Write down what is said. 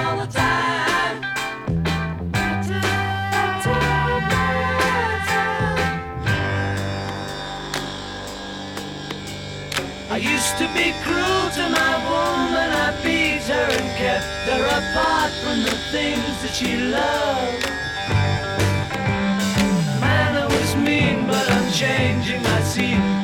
all the time. I used to be cruel to my woman, I beat her and kept her apart from the things that she loved. Man, I was mean, but I'm changing my scene.